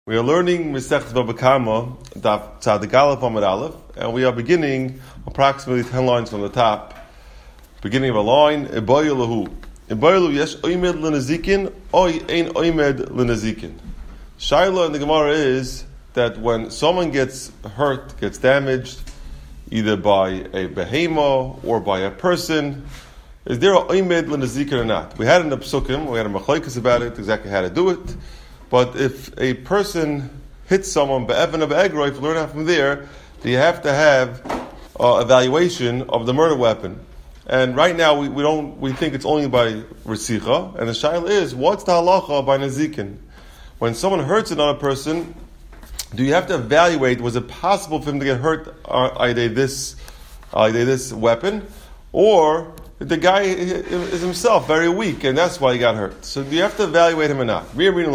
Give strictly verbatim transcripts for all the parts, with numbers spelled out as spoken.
We are learning Masechet Bava Kama, Daf Tzadik Aleph Amud Aleph, and we are beginning approximately ten lines from the top. Beginning of a line, Iboyu Lahu. Iboyu Lahu yesh oimed l'nezikin, oy ein oimed l'nezikin. Shaila in the Gemara is that when someone gets hurt, gets damaged, either by a behema or by a person, is there a oimed l'nezikin or not? We had in the Psukim, we had a machlokes about it, exactly how to do it. But if a person hits someone, be'evan or be'egroi, if you learn out from there, you have to have uh, evaluation of the murder weapon. And right now we, we don't we think it's only by resicha. And the shaila is, what's the halacha by nezikin? When someone hurts another person, do you have to evaluate, was it possible for him to get hurt uh, either this uh, either this weapon, or the guy is himself very weak, and that's why he got hurt. So do you have to evaluate him or not? Do we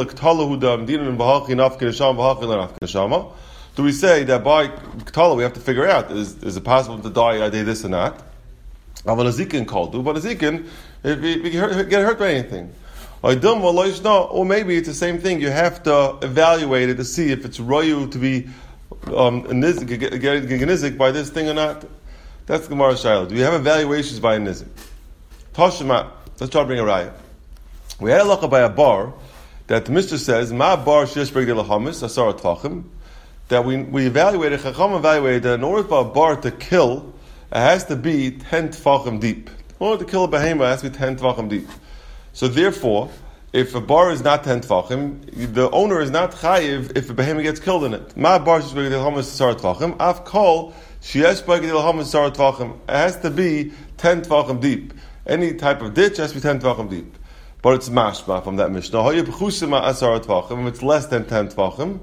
say that by Ktala we have to figure out, is, is it possible to die either this or not? But Azikin, if you get hurt by anything. Or maybe it's the same thing. You have to evaluate it to see if it's royu to be um, nizik by this thing or not. That's the Gemara Shaila. Do we have evaluations by a nizik? Tashima, let's try to bring a raya. We had a lacha by a bar that the Mishnah says, Ma bar shesh b'gdei lachamis asar tvachim. That we we evaluated, Chacham evaluated that in order for a bar to kill, it has to be ten tvachim deep. In order to kill a behema, it has to be ten tvachim deep. So therefore, if a bar is not ten tvachim, the owner is not chayiv if a behema gets killed in it. Ma bar shesh b'gdei lachamis asar tvachim. Af kol shesh b'gdei lachamis asar tvachim. It has to be ten tvachim deep. Any type of ditch has to be ten tvachim deep. But it's mashma from that Mishnah. If it's less than ten tvachim,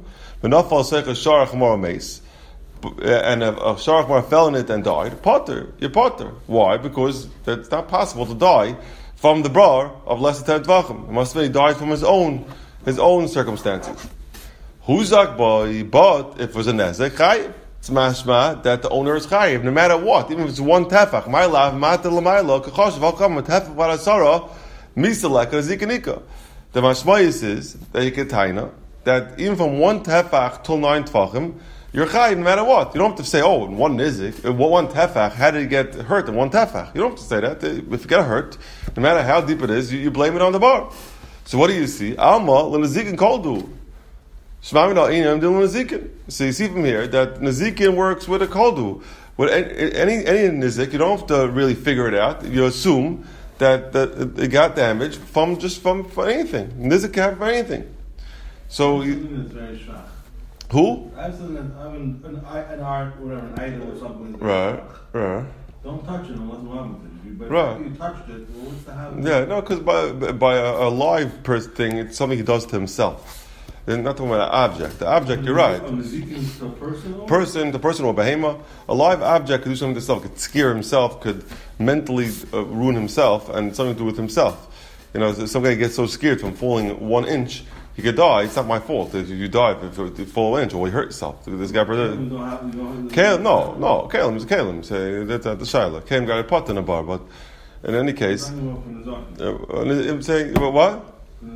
and a, a sharach fell in it and died, potter, you're potter. Why? Because it's not possible to die from the bar of less than ten tvachim. It must be he died from his own his own circumstances. Huzak boy, but if it was a nezek, chayiv. It's mashma that the owner is chayiv, no matter what, even if it's one tefach. My love, mata l'maylo, kachoshev, I'll come with tefach barasara, misalek, zikanika. The mashmayis is that you get taina, that even from one tefach till nine tefachim, you're chayiv no matter what. You don't have to say, oh, in one nizik, in one tefach, how did he get hurt in one tefach? You don't have to say that. If you get hurt, no matter how deep it is, you, you blame it on the bar. So what do you see? Alma l'nezikin koldu. So you see from here that Nazikin works with a koldu. With any any nizik, you don't have to really figure it out. You assume that, that it got damaged from just from, from anything. Nizik can happen from anything. So I have something that's very shock. Who? I have something that I have an, an, an art, whatever, an idol or something. That's right, shock. right. Don't touch it unless wrong with it. But right. if you touched it, well, what's the habit? Yeah, no, because by by a, a live person thing, it's something he does to himself. They're not talking about an object. The object, you're right. Person, the person or behema, a live object could do something to himself, could scare himself, could mentally uh, ruin himself, and something to do with himself. You know, some guy gets so scared from falling one inch, he could die. It's not my fault if you die if you fall an inch or you hurt yourself. This guy, Kalim, no, no, Kalim is Kalim. Say that's at the Shaila. Kalim got a pot in a bar, but in any case, uh, I'm saying what?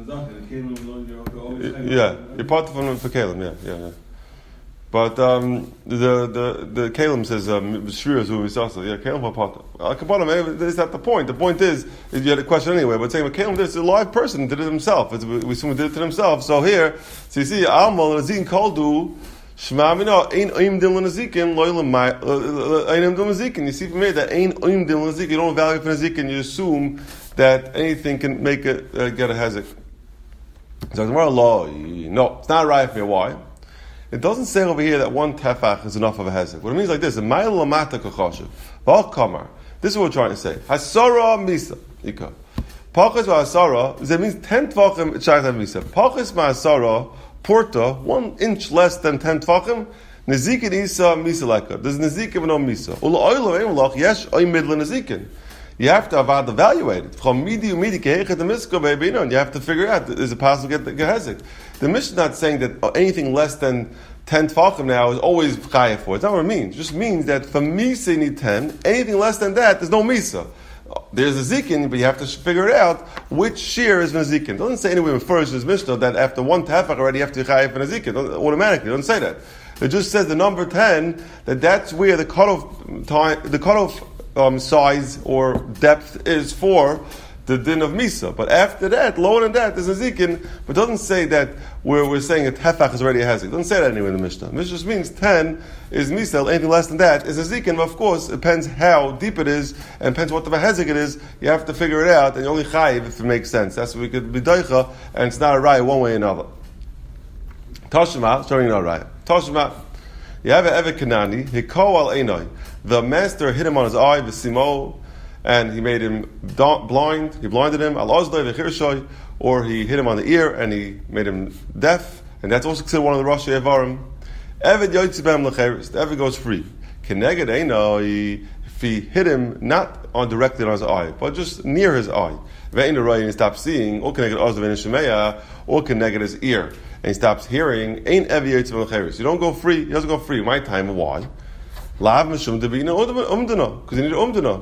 Yeah, you're part from for Kalim, yeah, yeah, yeah. But um, the the the Kalim says Shvira Zuvis also, yeah, Kalim for part. Al is not the point. The point is, is you had a question anyway. But saying Kalim, this is a live person did it himself. It's, we assume he did it to himself. So here, so you see, Alma Nazin Koldu Shema Mina Ein Oim Dil Nazikin Loylam Ein Dil Nazikin. You see from here that Ein Oim Dil Nazikin. You don't value for Nazikin. You assume that anything can make it uh, get a hezek. So it's more law. No, it's not right for me. Why? It doesn't say over here that one tefach is enough of a hezek. What it means like this: Ma'il lamata kachoshev v'al kamar. This is what we're trying to say. Hasara misa ika. Pachas ma'asara. That means ten tefachim. It's shayach misa. Pachas ma'asara porta one inch less than ten tefachim. Nezikin isa misa leka. There's nezikin no misa. Ula oilam eimlach yesh oimid lenezikin. You have to avad evaluate it. From midi umidi kehechet the misko beibino, and you have to figure out, is it possible to get the gehezek? The Mishnah is not saying that anything less than ten tefachim now is always chayav for. It's not what it means. It just means that for misa you need ten. Anything less than that, there's no misa. there's a zikin, but you have to figure it out which shear is Nazikin. It doesn't say anywhere in first in Mishnah that after one tefach already you have to chayiv for Nazikin. Automatically, it doesn't say that. It just says the number ten, that that's where the cutoff time, the cutoff um, size or depth is for the din of Misa. But after that, lower than that, there's a zikin, but it doesn't say that where we're saying a tefach is already a hezek. It doesn't say that anywhere in the Mishnah. Mishnah just means ten is Misa, anything less than that is a zikin. But of course, it depends how deep it is, and depends what type of hezek it is. You have to figure it out, and you only chayiv if it makes sense. That's what we could be doicha, and it's not a raya one way or another. Tashma, showing no raya. Tashma, you have an Evet Kanani, hiko al einoi. The master hit him on his eye, v'simo, and he made him blind, he blinded him, al ozdoi v'chirshoy, or he hit him on the ear and he made him deaf, and that's also considered one of the Rosh Yevarim. Evet yoytzi b'hem l'cheres, the Evet goes free. Keneged einoi, if he hit him not on directly on his eye, but just near his eye, ve'ein l'roy, and he stops seeing, or keneged ozdoi v'nishemeya, or keneged his ear, and he stops hearing, ain't Evet yoytzi b'hem l'cheres. You don't go free, he doesn't go free. My time, why? Lav mishum devina umdana, because you need umdana.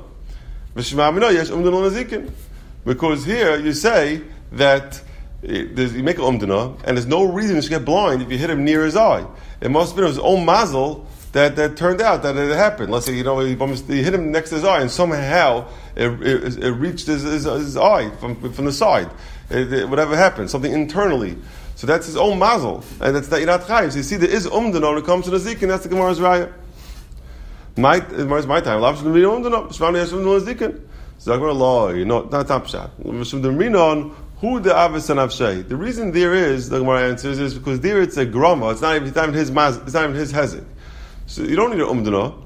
Because here you say that you make an umdana, and there's no reason to get blind if you hit him near his eye. It must have been his own mazel that, that turned out that it happened. Let's say you know he, he hit him next to his eye, and somehow it, it, it reached his, his, his eye from from the side. It, it, whatever happened, something internally. So that's his own mazel, and that's that you're not chayiv. So you see, there is umdana when it comes to the zik, and that's the Gemara's raya. My, it's my time. Lav shum umdana, shmani yashum zikin. Zagmar law, you know, not tapshat. Shum demrinon. Who the avis and avshay? The reason there is, the Gemara answers, is because there it's a grama. It's not even, it's not even his maz, it's not even his hezek. So you don't need an umdana.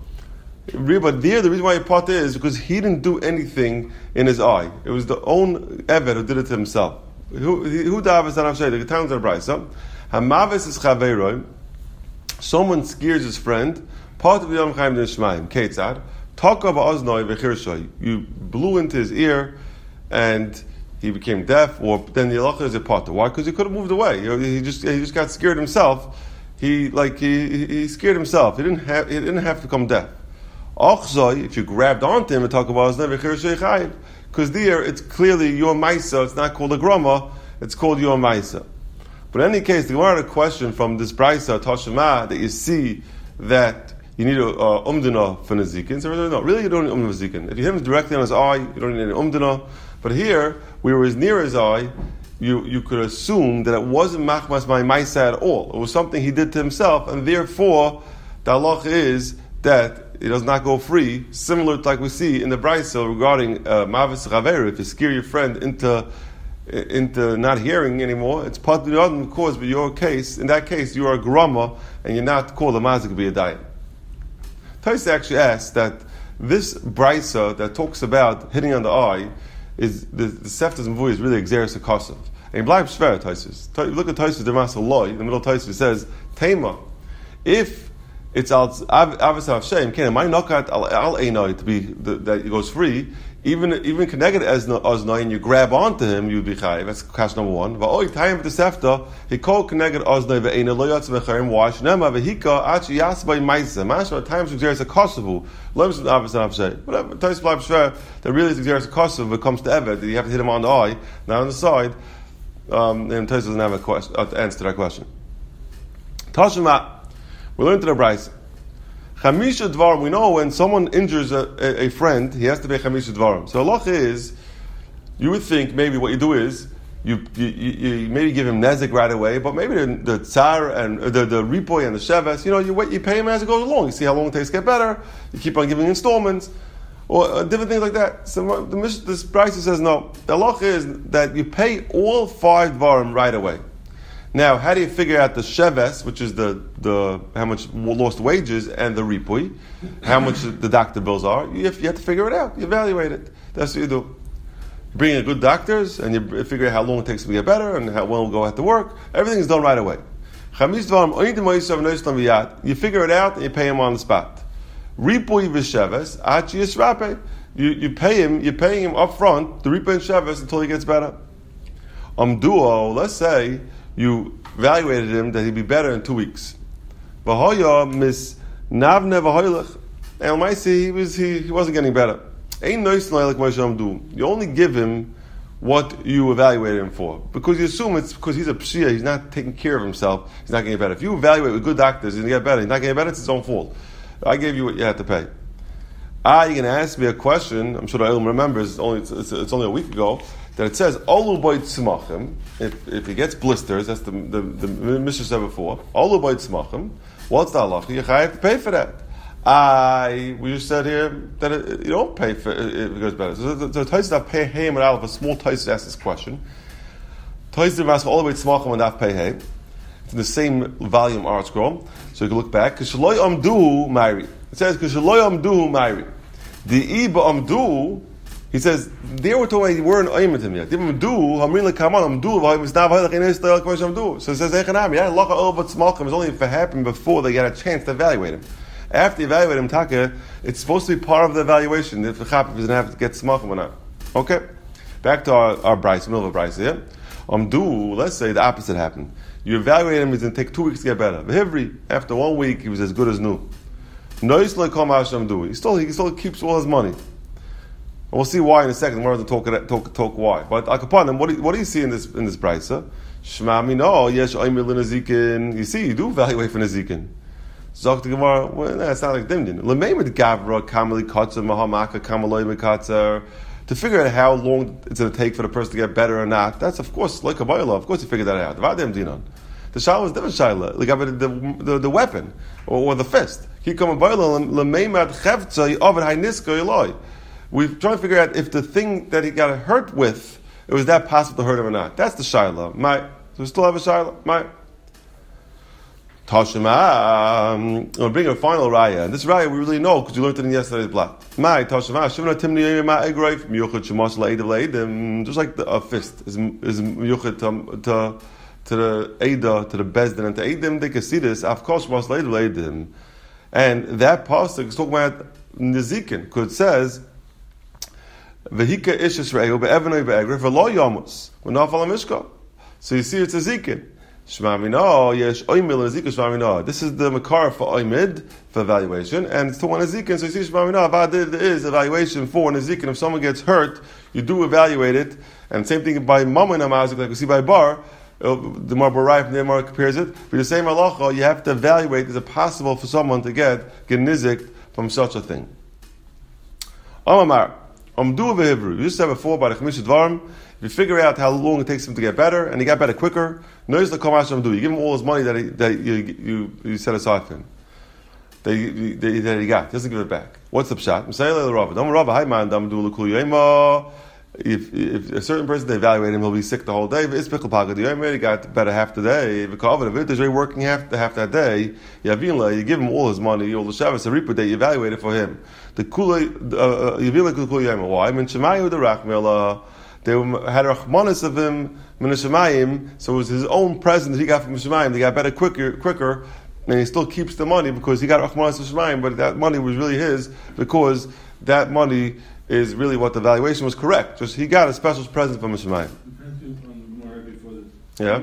But there, the reason why he pot is because he didn't do anything in his eye. It was the own eved who did it to himself. Who who the avis and avshay? The towns are brisa. Hamavis is chaveroy. Someone scares his friend. Part of the Yom Chaim Nishmaim. Ketzad. Taka ba'oznoi v'chirshoy. You blew into his ear, and he became deaf, or then the halacha is a potter. Why? Because he could have moved away. You know, he just he just got scared himself. He like he he scared himself. He didn't have he didn't have to become deaf. Achzoi, if you grabbed onto him and talk about his because there it's clearly your maisa. It's not called a grama. It's called your maisa. But in any case, the Gemara had a question from this brisa Tashema that you see that you need a uh, umdana for nazikin. So no, really you don't need umdana for nazikin. If you hit him directly on his eye, you don't need any umdana. But here, where it was near his eye, you, you could assume that it wasn't machmas my maisa at all. It was something he did to himself, and therefore the halach is that it does not go free, similar to like we see in the brisa regarding mavis uh, chaver. If you scare your friend into into not hearing anymore, it's part of the other cause. But your case, in that case, you are a grama, and you're not called a mazik be a diet. Taisa actually asks that this brisa that talks about hitting on the eye is the, the Seftas Mvui is really exeris akosov. And Blaib Shver Taisus. Look at Taisus Dermas Loi. In the middle of Taisus it says Tema. If it's al avis av shem, can my nokat al al einoi to be the, that it goes free. Even even connected as oznoi and you grab onto him, you'd be chayiv. That's cash number one. Va'oi time the Sefta he called connected oznoi ve'ena lo yatz v'charim wash nema v'hika achi yas by ma'isa. Mashma times exeris akosavu. Loves avis av shem. Whatever. Taisus Blaib Shver that really is exeris akosov when it comes to eved. You have to hit him on the eye, not on the side. Um, and Taisus doesn't have a question, uh, answer to that question. Tashema, we learned to the Bryce. Chamisha dvarim. We know when someone injures a, a, a friend, he has to pay chamisha dvarim. So Allah is, you would think maybe what you do is you you, you, you maybe give him nezik right away, but maybe the, the tsar and uh, the the ripoy and the sheves, you know, you wait, you pay him as it goes along. You see how long it takes to get better. You keep on giving installments. Or uh, different things like that. So the this Bryce says no. The halacha is that you pay all five dvarim right away. Now, how do you figure out the sheves, which is the, the how much lost wages, and the ripui, how much the doctor bills are? You have, you have to figure it out. You evaluate it. That's what you do. You bring in good doctors, and you figure out how long it takes to get better, and how well we'll go at the work. Everything is done right away. You figure it out, and you pay him on the spot. Ripui v'sheves achi yisrape. You you pay him. You're paying him up front the ripui and sheves until he gets better. Um duo. Let's say you evaluated him that he'd be better in two weeks. V'hoya mis navne v'hoylech. And I see he was he, he wasn't getting better. Ain't nice like Moshe do. You only give him what you evaluate him for. Because you assume it's because he's a pshia, he's not taking care of himself, he's not getting better. If you evaluate with good doctors, he's going to get better. He's not getting better, it's his own fault. I gave you what you had to pay. Ah, you're going to ask me a question, I'm sure the Ilm remembers, it's only, it's, it's, it's only a week ago, that it says, Olu boy tzmachim, if if he gets blisters, that's the, the, the, the Mishnah said before, Olu boy tzmachim, what's the halacha? You have to pay for that. I, we just said here that it, you don't pay for it if it goes better. So the Tosfos Daf Pei Hey and Aleph, a small Tosfos asked this question. Tosfos asked all the way to Tzmachim and Daf Pei Hey. It's in the same volume Art Scroll, so you can look back. Kishaloi Amdu Mairi. It says Kishaloi Amdu Mairi. The Iba Amdu. He says they were talking. They weren't aimed him yet. They were do. Hamrin lekaman amdu. V'hamisnav ha'ilach in Israel k'moshe amdu. So it says Echanami. Yeah, lacha ol but Tzmachim is only if it happened before they get a chance to evaluate him. After you evaluate him, taka, it's supposed to be part of the evaluation. If the chap doesn't have to get smachim or not. Okay, back to our our Bryce, middle of a Bryce here. Um, do let's say the opposite happened. You evaluate him; he's going to take two weeks to get better. V'hivri, after one week, he was as good as new. Nois lekol ma'ashem do. He still he still keeps all his money. And we'll see why in a second. We're going to talk talk talk why. But akapanim, what do what do you see in this in this Bryce? Shema mino yesh oimil l'nazikin. You see, you do evaluate for nazikin. Zok the Gemara, well, no, it's not like dimdin. Lemeimed gavra kamali katzer mahamaka kamaloi mekatzer. To figure out how long it's going to take for the person to get better or not, that's of course like a boiler. Of course, you figure that out. Vadim dinon. The shaila is different shaila. Like the the, the weapon or, or the fist. He come a boiler lemeimed chevtza ovid hayniska eloi. We're trying to figure out if the thing that he got hurt with, it was that possible to hurt him or not. That's the shaila. My, so we still have a shaila. My. Tashima, um, we'll bring a final raya. And this raya we really know because you learned it in yesterday's block. My Tashima, Shivna Timni Ma Egroif, Miyuchad Shemash La'edav La'edim, just like the, a fist is is Miyuchad to, to to the Eida, to the Bezdin, and to Eidim, they can see this, of course, Shemash La'edav La'edim. And that pasuk is talking about Nezikin, because it says, Vehika Ishis Re'eu Be'evanoi Be'egrif, V'lo Yomus, V'nafal HaMishka. So you see it's a Zikin. Shmamino, yes, oimil and zikah shmamino. This is the makar for oimid for evaluation, and it's to one zikin. So you see, shmamino avadid is evaluation for an zikin. If someone gets hurt, you do evaluate it, and same thing by mammon amazik, like we see by bar. The more barai from the Gemara compares it. But the same halacha, you have to evaluate: is it possible for someone to get genizik from such a thing? Amamar, amdu v'hivru. You just said before by the Chemish Dvarim. If you figure out how long it takes him to get better, and he got better quicker, notice the Kamasham do. You give him all his money that he, that you, you, you set aside for him. That he, that he got. He doesn't give it back. What's the pshat? If, if a certain person, they evaluate him, he'll be sick the whole day. He got better half the day. If he's working half, half that day, you give him all his money, all the Shabbos, a reaper day, you evaluate it for him. The Why? They had a rachmanis of him, Minashamayim, so it was his own present that he got from Mishamayim. They got better quicker, quicker, and he still keeps the money because he got rachmanis of Mishamayim, but that money was really his because that money is really what the valuation was correct. Just he got a special present from Mishamayim. Yeah.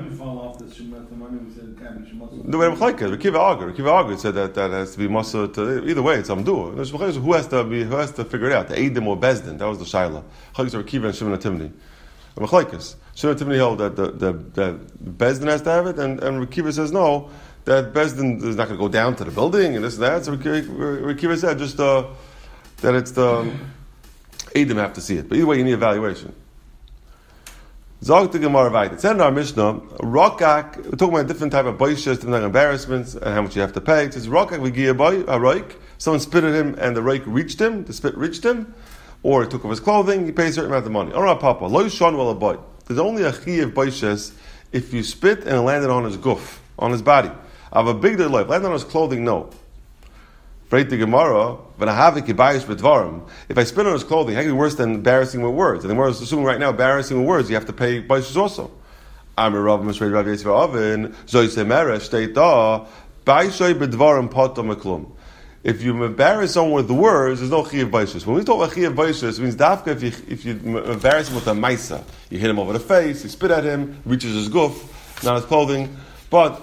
The way Mechayka, Rekiva Agar, Rekiva Agar said that that has to be Masa to either way. It's Amdur. Who has to be? Who has to figure it out? The Eidim or Bezdin? That was the Shaila. Chaykas are Rekiva and Shimon Timni. Mechaykas. Shimon Timni held that the the, the Bezdin has to have it, and and Rekiva says no. That Bezdin is not going to go down to the building and this and that. So Rekiva said just uh, that it's the Eidim have to see it. But either way, you need evaluation. Zog the Gemara Vayit. It said in our Mishnah, Rokak, we're talking about a different type of boishes, different type of embarrassments, and how much you have to pay. It says, Rokak v'giya boy, a roik. Someone spit at him, and the roik reached him, the spit reached him, or he took off his clothing, he pays a certain amount of money. Ora Papa, lo shon wala boy. There's only a chi of boishes if you spit and it landed on his guf, on his body. I have a big day life. Landed on his clothing, no. Freit the Gemara, if I spit on his clothing, how can it be worse than embarrassing with words? And the Gemara is assuming right now, embarrassing with words, you have to pay baishas also. I'm a Rav Mishrei Rav Yisrael Oven, Zoyse Meresh, Teita, Baishay Bedvarim Potom Meklum. If you embarrass someone with the words, there's no chiyav baishas. When we talk about chiyav baishas, it means dafka if you, if you embarrass him with a maisa. You hit him over the face, you spit at him, reaches his guf, not his clothing. But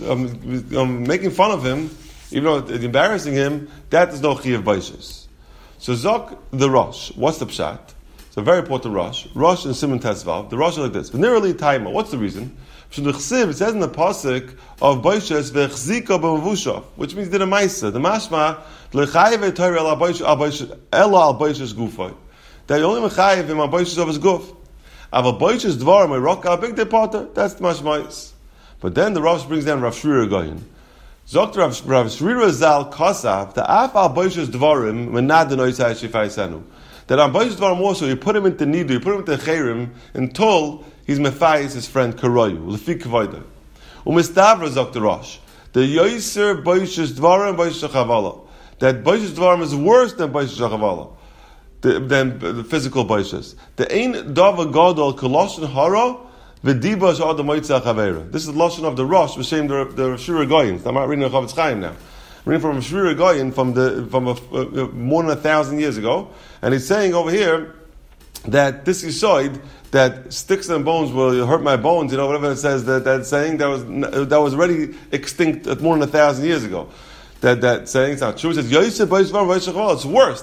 um, um, making fun of him, even though it's embarrassing him, that is no chiyav baishas. So Zok the Rosh. What's the pshat? It's a very important Rosh. Rosh and Simon Tesvav. The Rosh is like this. V'nirali taima. What's the reason? It says in the pasuk of Boishes v'chzika b'mavushav, which means the Maisa, the Mashma l'chayiv Torah el Boishes ela al Boishes gufay. That you only mechayiv him al Boishes of his guf. Aval Boishes dvarim rock al big departer. That's the Mashmais. But then the Rosh brings down Rav Shrir Goyin. Zokt Rav Rav Shrir Zal Kosav the af al Boishes dvarim menad the noisai shifai senu. That on Boishes dvarim also you put him into nidu, you put him into chayrim until he's mefayis his friend Karoyu, lefi kvoida. Umistavra zok the Rosh. The yoiser boishes dvarim boishes chavala. That boishes dvarim is worse than boishes chavala, than the physical boishes. The ein dava gadol koloshin hara v'diba shad moitza chavera. This is the lashon of the Rosh v'shem the the Shira Goyin. I'm not reading the Chavetz Chaim now. I'm reading from Shira Goyin from the from a, uh, more than a thousand years ago, and he's saying over here that this yisoid that sticks and bones will hurt my bones, you know, whatever it says, that, that saying that was that was already extinct at more than a thousand years ago. That that saying it's not true. It says Yosef it's worse.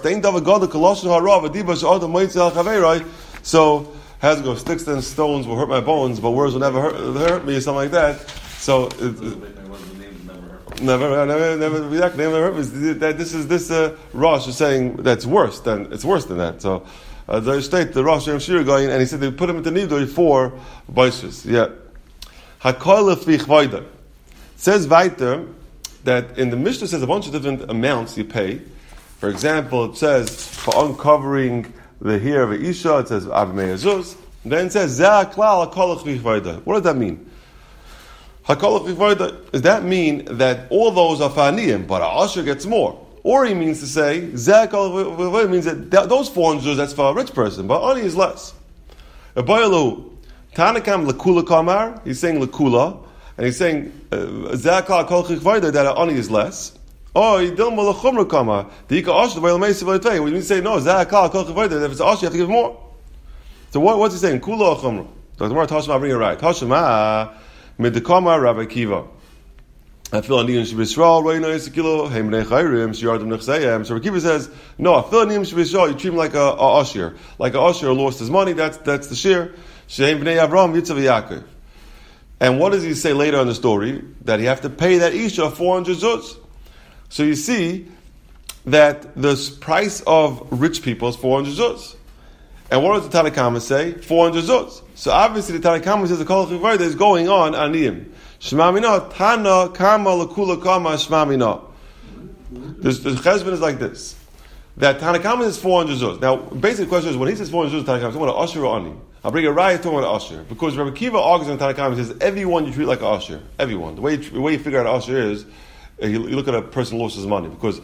So has to go sticks and stones will hurt my bones, but words will never hurt, hurt me, or something like that. So it, it, never, never, never, exactly, never hurt me. That this is this uh, Rosh is saying that's worse than it's worse than that. So. Uh, they state the Rosh Hashanah Shir going, and he said they put him into Nidui for Baishas. Yeah. Hakol lefi chvoida. It says weiter that in the Mishnah says a bunch of different amounts you pay. For example, it says for uncovering the hair of an Isha, it says Avmei Azuz. Then it says Zeh klal hakol lefi chvoida. What does that mean? Hakol lefi chvoida. Does that mean that all those are faniyim, but a Asher gets more? Or he means to say, Zakal means that those four hundred, that's for a rich person, but Ani is less. Tanakam Lakula Kamar, he's saying Lakula, and he's saying, Zakal Kol Chikvaida, that Ani is less. Or Yidil Malachumra Kamar, the Ika Ash, the Vail Mesa Vaitay, we mean to say, no, Zakal Kol Chikvaida, that if it's Ash, you have to give more. So what, what's he saying? Kula Chumra. So the Gemara Tashma bring it right. Tashma, Midikama Rabbi Kiva. I feel a niyim shebisrael, right now it's a kilo. Hey, mnei chayrim, shiyardim nechseyem. So Rekiva says, no, I feel a niyim shebisrael. You treat him like a, a usher, like a usher lost his money. That's that's the shir. Shehem bnei Avram yitzav Yaakov. And what does he say later in the story? That he have to pay that isha four hundred zuz. So you see that the price of rich people is four hundred zuz. And what does the Tanakhama say? Four hundred zuz. So obviously the Tanakhama says the kol chivayda is going on aniyim. Shmamina Tana Kama Lakula Kama Shmamina. The cheshbon is like this: that Tanakama is four hundred zuz. Now, basic question is when he says four hundred zuz, Tanakama is talking about usher or ani. I'll bring a riot talking about usher because Rabbi Kiva argues in Tanakama says everyone you treat like a usher. Everyone. The way you, the way you figure out usher is uh, you, you look at a person who lost his money because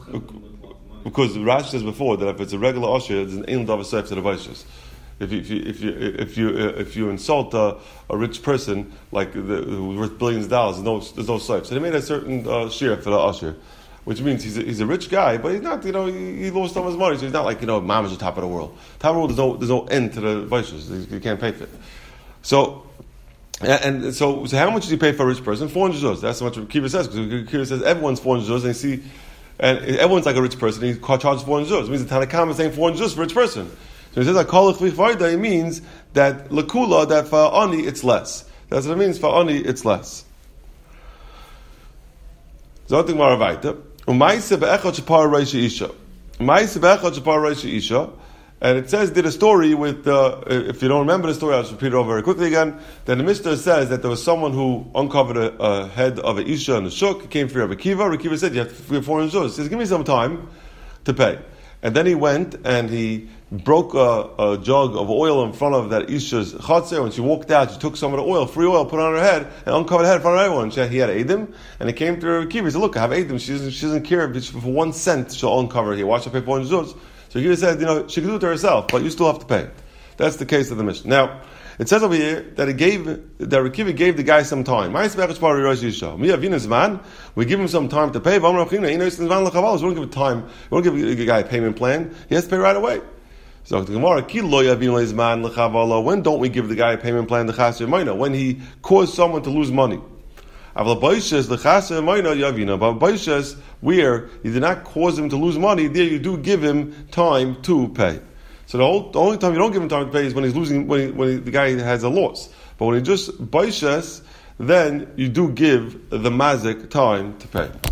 because Rashi says before that if it's a regular usher, there's an ein davar seif to the vaishas. If you if you if you if you, uh, if you insult uh, a rich person like the, who's worth billions of dollars, there's no there's no slipe. So they made a certain uh, share for the usher, which means he's a, he's a rich guy, but he's not. You know, he, he lost some of his money, so he's not like you know, mom is the top of the world. Top of the world, there's no there's no end to the vices. You can't pay for it. So. And, and so, so how much does he pay for a rich person? Four hundred zuz. That's how much Kiva says. Because Kiva says everyone's four hundred zuz, and you see, and everyone's like a rich person. And he charges four hundred zuz. It means the Tanakhama is saying four hundred zuz for a rich person. So he says that kolach v'chvarda, it means that lakula, that for ani it's less. That's what it means. For ani it's less. Zoting maravayta. Umayse be'echad shapar reishi isha. Umayse be'echad shapar reishi isha. And it says, did a story with, uh, if you don't remember the story, I'll just repeat it over very quickly again. Then the Mishnah says that there was someone who uncovered a, a head of an Isha in the Shuk. He came for Rabbi Kiva. Rabbi Kiva said, you have to give four hundred zuz. He says, give me some time to pay. And then he went and he broke a, a jug of oil in front of that Isha's chatzir. When she walked out, she took some of the oil, free oil, put it on her head, and uncovered the head in front of everyone. She had, he had Eidim, and he came to Rabbi Kiva. He said, look, I have Eidim. She doesn't, she doesn't care. For one cent, she'll uncover it here. Watch her pay four hundred zuz. So he said, you know, she could do it to herself, but you still have to pay. That's the case of the Mishnah. Now, it says over here that he gave, that Rekiva gave the guy some time. We give him some time to pay. We don't give him time. We don't give the guy a payment plan. He has to pay right away. So the Gemara, when don't we give the guy a payment plan? When he caused someone to lose money. But Baishas, where you did not cause him to lose money, there you do give him time to pay. So the, whole, the only time you don't give him time to pay is when he's losing, when, he, when he, the guy has a loss. But when he just Baishas, then you do give the mazik time to pay.